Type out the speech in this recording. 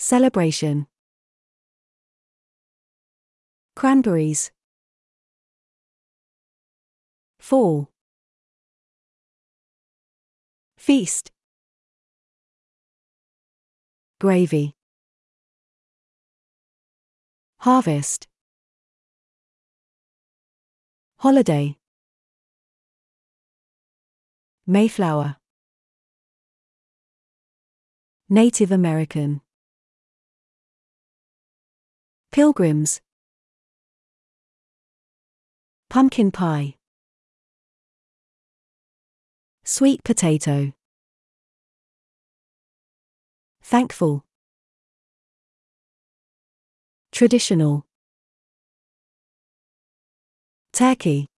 Celebration. Cranberries. Fall. Feast. Gravy. Harvest. Holiday. Mayflower. Native American. Pilgrims. Pumpkin pie. Sweet potato. Thankful. Traditional. Turkey.